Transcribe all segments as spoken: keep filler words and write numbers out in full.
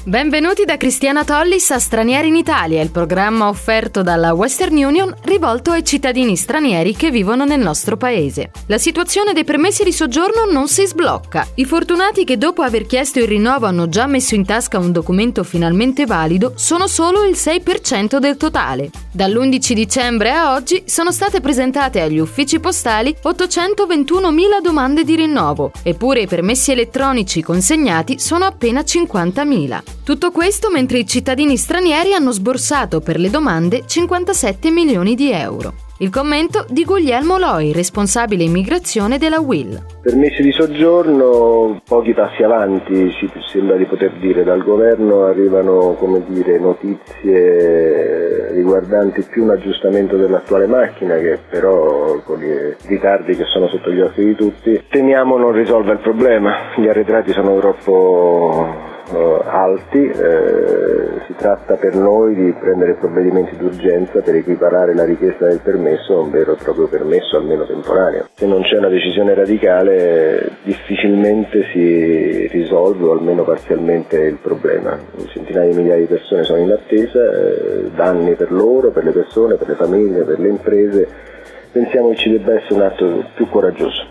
Benvenuti da Cristiana Tollis a Stranieri in Italia, il programma offerto dalla Western Union rivolto ai cittadini stranieri che vivono nel nostro paese. La situazione dei permessi di soggiorno non si sblocca. I fortunati che dopo aver chiesto il rinnovo hanno già messo in tasca un documento finalmente valido sono solo il sei per cento del totale. Dall'undici dicembre a oggi sono state presentate agli uffici postali ottocentoventunomila domande di rinnovo, eppure i permessi elettronici consegnati sono appena cinquantamila. Tutto questo mentre i cittadini stranieri hanno sborsato per le domande cinquantasette milioni di euro. Il commento di Guglielmo Loi, responsabile immigrazione della U I L. Permessi di soggiorno, pochi passi avanti ci sembra di poter dire. Dal governo arrivano, come dire, notizie riguardanti più un aggiustamento dell'attuale macchina, che però con i ritardi che sono sotto gli occhi di tutti temiamo non risolva il problema. Gli arretrati sono troppo Uh, alti, eh, si tratta per noi di prendere provvedimenti d'urgenza per equiparare la richiesta del permesso a un vero e proprio permesso, almeno temporaneo. Se non c'è una decisione radicale difficilmente si risolve o almeno parzialmente il problema. Centinaia di migliaia di persone sono in attesa, eh, danni per loro, per le persone, per le famiglie, per le imprese. Pensiamo che ci debba essere un atto più coraggioso.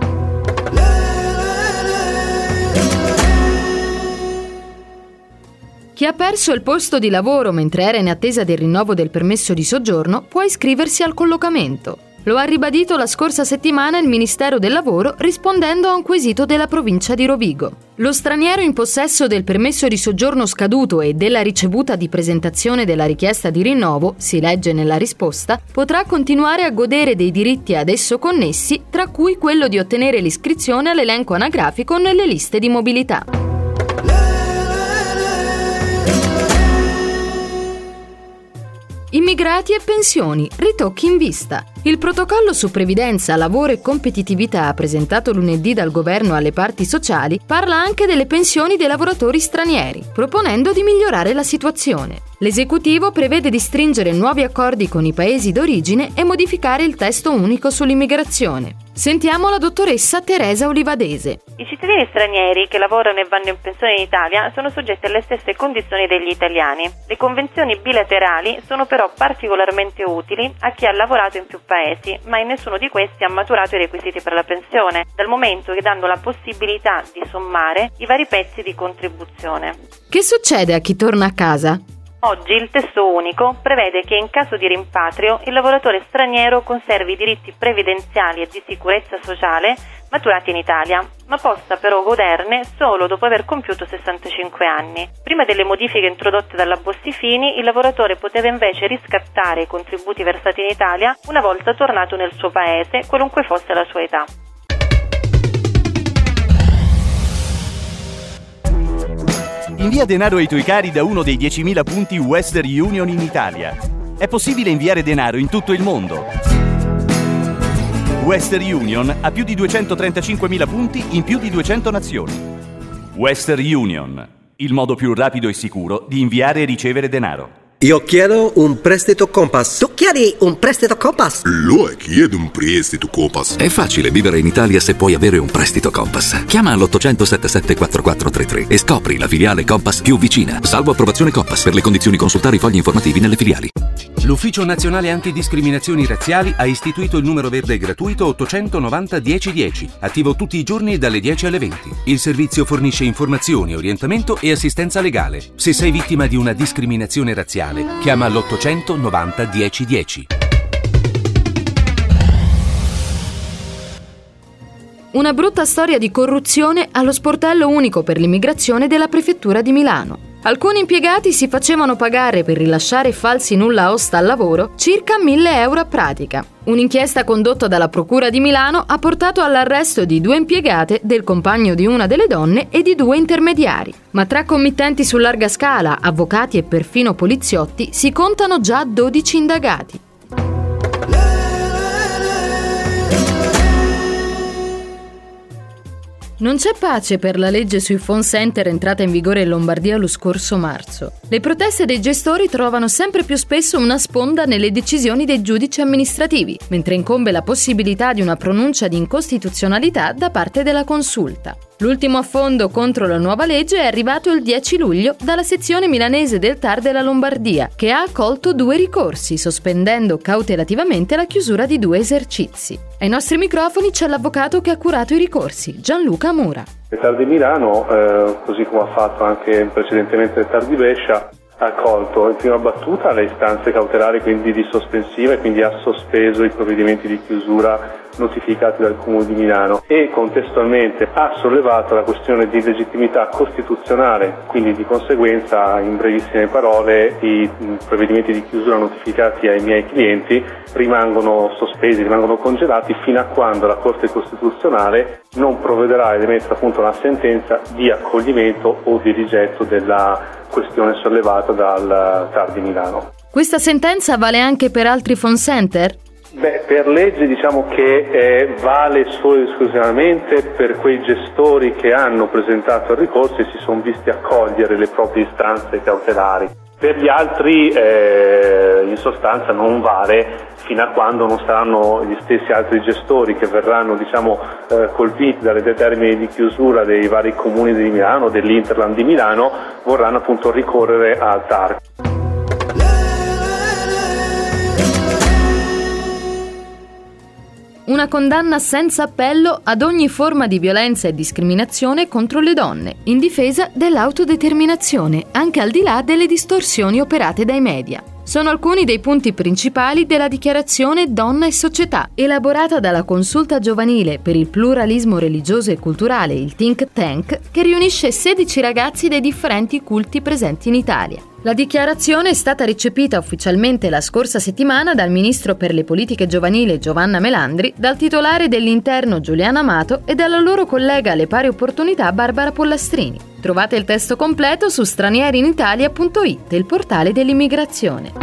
Chi ha perso il posto di lavoro mentre era in attesa del rinnovo del permesso di soggiorno può iscriversi al collocamento. Lo ha ribadito la scorsa settimana il Ministero del Lavoro rispondendo a un quesito della provincia di Rovigo. Lo straniero in possesso del permesso di soggiorno scaduto e della ricevuta di presentazione della richiesta di rinnovo, si legge nella risposta, potrà continuare a godere dei diritti ad esso connessi, tra cui quello di ottenere l'iscrizione all'elenco anagrafico nelle liste di mobilità. Immigrati e pensioni, ritocchi in vista. Il protocollo su previdenza, lavoro e competitività presentato lunedì dal governo alle parti sociali parla anche delle pensioni dei lavoratori stranieri, proponendo di migliorare la situazione. L'esecutivo prevede di stringere nuovi accordi con i paesi d'origine e modificare il testo unico sull'immigrazione. Sentiamo la dottoressa Teresa Olivadese. I cittadini stranieri che lavorano e vanno in pensione in Italia sono soggetti alle stesse condizioni degli italiani. Le convenzioni bilaterali sono però particolarmente utili a chi ha lavorato in più paesi, ma in nessuno di questi ha maturato i requisiti per la pensione, dal momento che danno la possibilità di sommare i vari pezzi di contribuzione. Che succede a chi torna a casa? Oggi il testo unico prevede che in caso di rimpatrio il lavoratore straniero conservi i diritti previdenziali e di sicurezza sociale maturati in Italia, ma possa però goderne solo dopo aver compiuto sessantacinque anni. Prima delle modifiche introdotte dalla Bossi-Fini, il lavoratore poteva invece riscattare i contributi versati in Italia una volta tornato nel suo paese, qualunque fosse la sua età. Invia denaro ai tuoi cari da uno dei diecimila punti Western Union in Italia. È possibile inviare denaro in tutto il mondo. Western Union ha più di duecentotrentacinquemila punti in più di duecento nazioni. Western Union, il modo più rapido e sicuro di inviare e ricevere denaro. Io chiedo un prestito Compass. Tu chiedi un prestito Compass? Lo chiedo un prestito Compass. È facile vivere in Italia se puoi avere un prestito Compass. Chiama all'ottocento settantasette quarantaquattro trentatré e scopri la filiale Compass più vicina. Salvo approvazione Compass. Per le condizioni consultare i fogli informativi nelle filiali. L'Ufficio Nazionale Antidiscriminazioni Razziali ha istituito il numero verde gratuito ottocentonovanta dieci dieci, attivo tutti i giorni dalle dieci alle venti. Il servizio fornisce informazioni, orientamento e assistenza legale. Se sei vittima di una discriminazione razziale, chiama all'ottocentonovanta dieci dieci. Una brutta storia di corruzione allo sportello unico per l'immigrazione della prefettura di Milano. Alcuni impiegati si facevano pagare per rilasciare falsi nulla osta al lavoro circa mille euro a pratica. Un'inchiesta condotta dalla Procura di Milano ha portato all'arresto di due impiegate, del compagno di una delle donne e di due intermediari. Ma tra committenti su larga scala, avvocati e perfino poliziotti si contano già dodici indagati. Non c'è pace per la legge sui phone center entrata in vigore in Lombardia lo scorso marzo. Le proteste dei gestori trovano sempre più spesso una sponda nelle decisioni dei giudici amministrativi, mentre incombe la possibilità di una pronuncia di incostituzionalità da parte della Consulta. L'ultimo affondo contro la nuova legge è arrivato il dieci luglio dalla sezione milanese del T A R della Lombardia, che ha accolto due ricorsi, sospendendo cautelativamente la chiusura di due esercizi. Ai nostri microfoni c'è l'avvocato che ha curato i ricorsi, Gianluca Mura. Il T A R di Milano, eh, così come ha fatto anche precedentemente il T A R di Brescia, ha accolto in prima battuta le istanze cautelari, quindi di sospensiva, e quindi ha sospeso i provvedimenti di chiusura notificati dal Comune di Milano, e contestualmente ha sollevato la questione di legittimità costituzionale, quindi di conseguenza, in brevissime parole, i provvedimenti di chiusura notificati ai miei clienti rimangono sospesi, rimangono congelati fino a quando la Corte Costituzionale non provvederà ad emettere appunto una sentenza di accoglimento o di rigetto della questione sollevata dal T A R di Milano. Questa sentenza vale anche per altri phone center? Beh, per legge diciamo che eh, vale solo ed esclusivamente per quei gestori che hanno presentato il ricorso e si sono visti accogliere le proprie istanze cautelari. Per gli altri eh, in sostanza non vale fino a quando non saranno gli stessi altri gestori che verranno diciamo eh, colpiti dalle determine di chiusura dei vari comuni di Milano, dell'Interland di Milano, vorranno appunto ricorrere al T A R. Una condanna senza appello ad ogni forma di violenza e discriminazione contro le donne, in difesa dell'autodeterminazione, anche al di là delle distorsioni operate dai media. Sono alcuni dei punti principali della dichiarazione Donna e Società, elaborata dalla Consulta Giovanile per il Pluralismo Religioso e Culturale, il Think Tank, che riunisce sedici ragazzi dei differenti culti presenti in Italia. La dichiarazione è stata recepita ufficialmente la scorsa settimana dal Ministro per le Politiche Giovanili Giovanna Melandri, dal titolare dell'Interno Giuliana Amato e dalla loro collega alle pari opportunità Barbara Pollastrini. Trovate il testo completo su stranierinitalia punto it, il portale dell'immigrazione.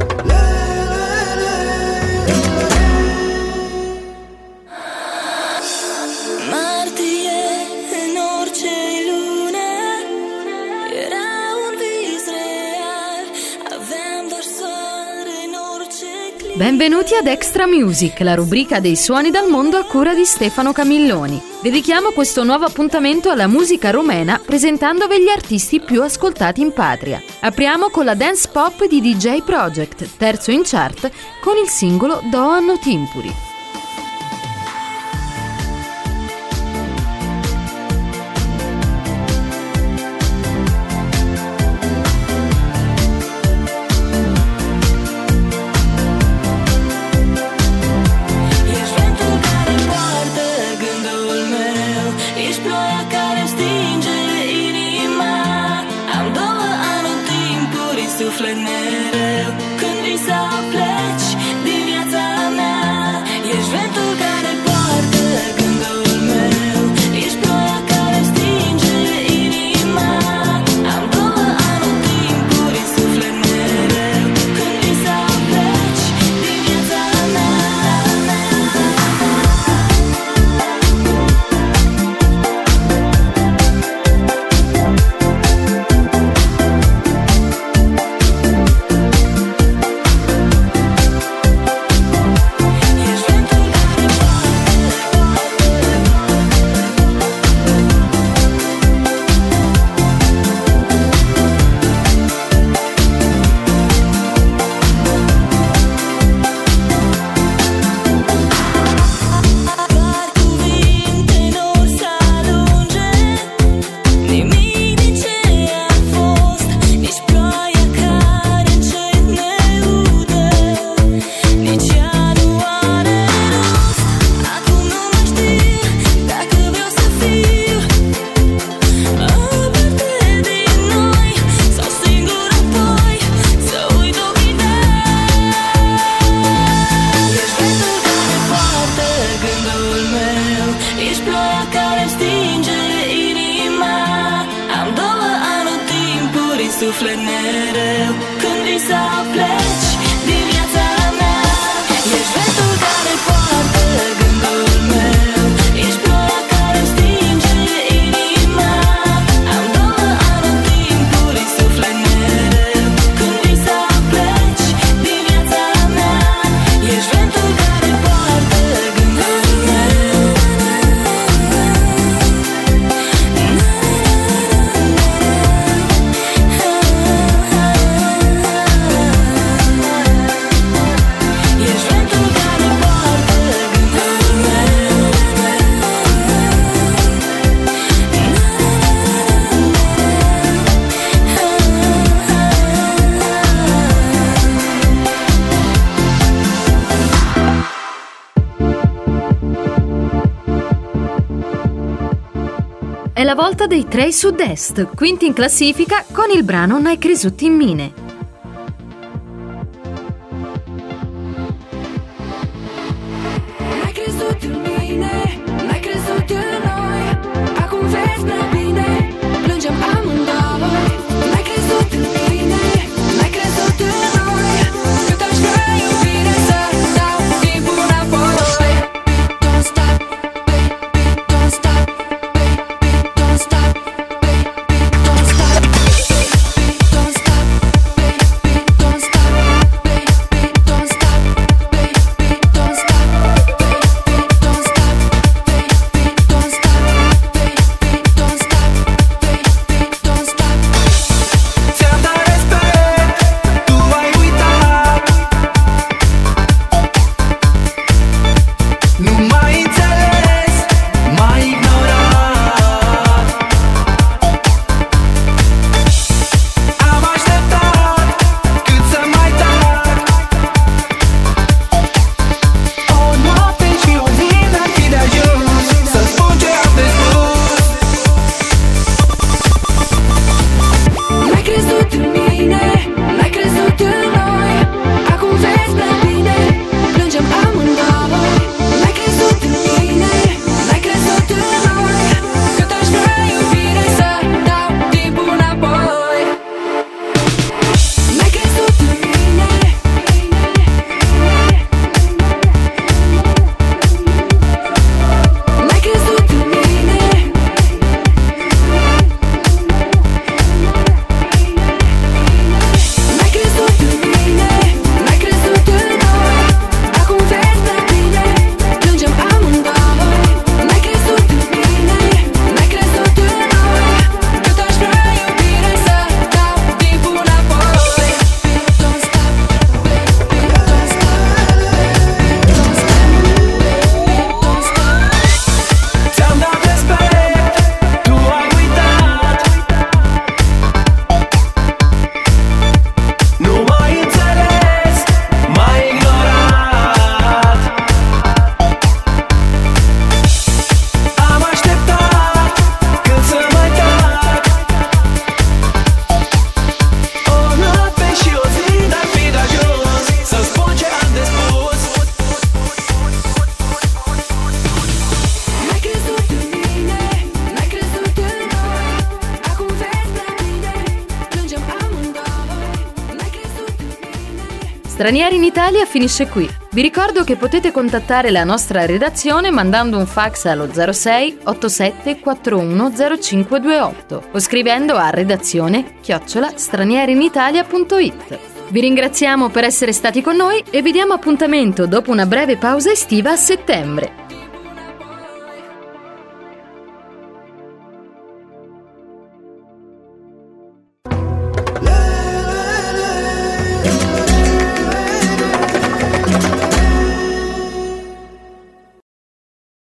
Benvenuti ad Extra Music, la rubrica dei suoni dal mondo a cura di Stefano Camilloni. Dedichiamo questo nuovo appuntamento alla musica rumena presentandovi gli artisti più ascoltati in patria. Apriamo con la dance pop di D J Project, terzo in chart, con il singolo Do Anno Timpuri. Suflet mereu când vii să pleci din viața mea. Ești ventul care poartă gândul meu, ești ploaia care stinge inima. Am două anotimpuri în suflet mereu când vii să pleci din viața mea. Suflet mereu când vii să pleci din viața mea. Ești ventul care poartă gândul meu, ești ploaia care stinge la volta dei Trei Sud-Est, quinti in classifica con il brano N'hai cresciuto in mine. N-ai crezut în mine, n-ai crezut în noi. Acum vezi prea bine, plângem amândouă. N-ai crezut în mine, n-ai crezut în noi. Cât aș vrea iubire să dau timpul înapoi. Don't stop, baby, don't stop, baby, don't stop, baby, don't stop, baby, don't stop, baby, don't stop, baby, don't stop, baby, don't stop. Stranieri in Italia finisce qui. Vi ricordo che potete contattare la nostra redazione mandando un fax allo zero sei otto sette quattro uno zero cinque due otto o scrivendo a redazione chiocciola stranierinitalia punto it. Vi ringraziamo per essere stati con noi e vi diamo appuntamento dopo una breve pausa estiva a settembre.